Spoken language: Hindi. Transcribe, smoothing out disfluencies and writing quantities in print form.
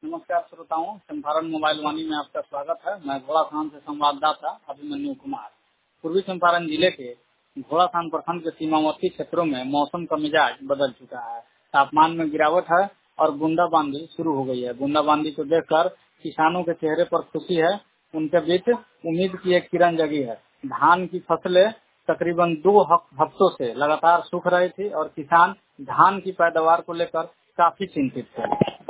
नमस्कार श्रोताओं, चंपारण मोबाइल वाणी में आपका स्वागत है। मैं घोड़ाखान से संवाददाता अभिमन्यु कुमार। पूर्वी चंपारण जिले के घोड़ाखान प्रखंड के सीमावर्ती क्षेत्रों में मौसम का मिजाज बदल चुका है। तापमान में गिरावट है और बूंदाबांदी शुरू हो गई है। बूंदाबांदी को देखकर किसानों के चेहरे पर खुशी है। उनके बीच उम्मीद की एक किरण जगी है। धान की फसलें तकरीबन 2 हफ्तों से लगातार सूख रही थी और किसान धान की पैदावार को लेकर काफी चिंतित थे।